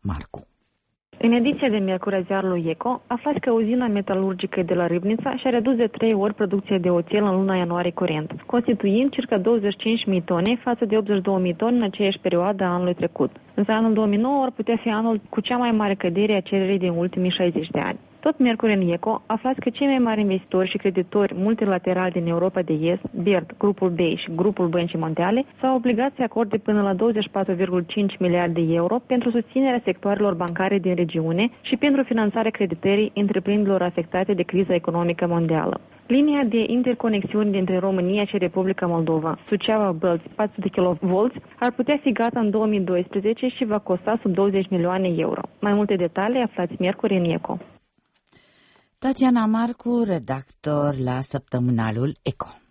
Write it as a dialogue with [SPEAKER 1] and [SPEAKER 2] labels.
[SPEAKER 1] Marcu.
[SPEAKER 2] În ediția de miercuri a ziarului ECO, aflați că uzina metalurgică de la Râbnița și-a redus de 3 ori producția de oțel în luna ianuarie curent, constituind circa 25.000 tone față de 82.000 tone în aceeași perioadă a anului trecut. Însă anul 2009 ar putea fi anul cu cea mai mare cădere a cererii din ultimii 60 de ani. Tot miercuri în ECO, aflați că cei mai mari investitori și creditori multilaterali din Europa de Est, BERD, grupul BEI și grupul Băncii Mondiale, s-au obligat să acorde până la 24,5 miliarde de euro pentru susținerea sectoarelor bancare din regiune și pentru finanțarea creditării întreprinderilor afectate de criza economică mondială. Linia de interconexiuni dintre România și Republica Moldova, Suceava-Bălți, 400 kV, ar putea fi gata în 2012 și va costa sub 20 milioane euro. Mai multe detalii aflați miercuri în ECO.
[SPEAKER 1] Tatiana Marcu, redactor la săptămânalul ECO.